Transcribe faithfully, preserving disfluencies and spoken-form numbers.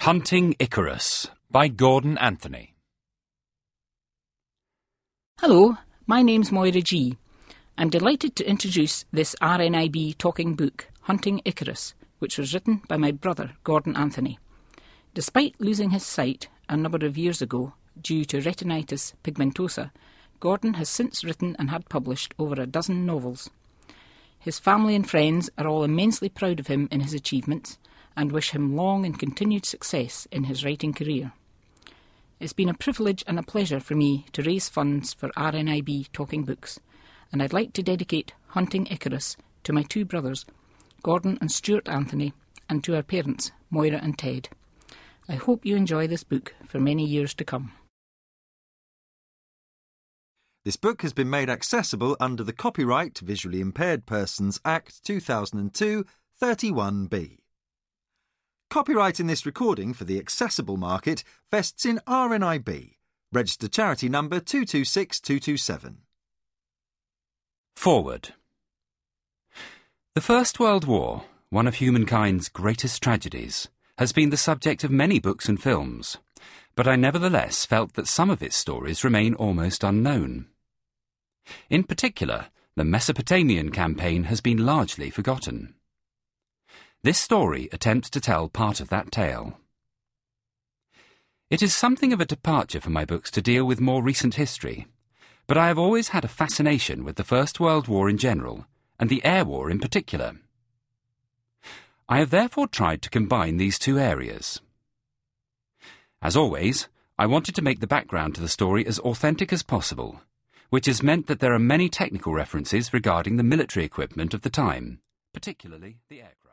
Hunting Icarus by Gordon Anthony. Hello, my name's Moira G. I'm delighted to introduce this R N I B talking book, Hunting Icarus, which was written by my brother, Gordon Anthony. Despite losing his sight a number of years ago due to retinitis pigmentosa, Gordon has since written and had published over a dozen novels. His family and friends are all immensely proud of him in his achievements and wish him long and continued success in his writing career. It's been a privilege and a pleasure for me to raise funds for R N I B Talking Books, and I'd like to dedicate Hunting Icarus to my two brothers, Gordon and Stuart Anthony, and to our parents, Moira and Ted. I hope you enjoy this book for many years to come. This book has been made accessible under the Copyright Visually Impaired Persons Act two thousand two, thirty-one B. Copyright in this recording for the accessible market vests in R N I B, registered charity number two two six two two seven. Forward. The First World War, one of humankind's greatest tragedies, has been the subject of many books and films, but I nevertheless felt that some of its stories remain almost unknown. In particular, the Mesopotamian campaign has been largely forgotten. This story attempts to tell part of that tale. It is something of a departure for my books to deal with more recent history, but I have always had a fascination with the First World War in general, and the Air War in particular. I have therefore tried to combine these two areas. As always, I wanted to make the background to the story as authentic as possible, which has meant that there are many technical references regarding the military equipment of the time, particularly the aircraft.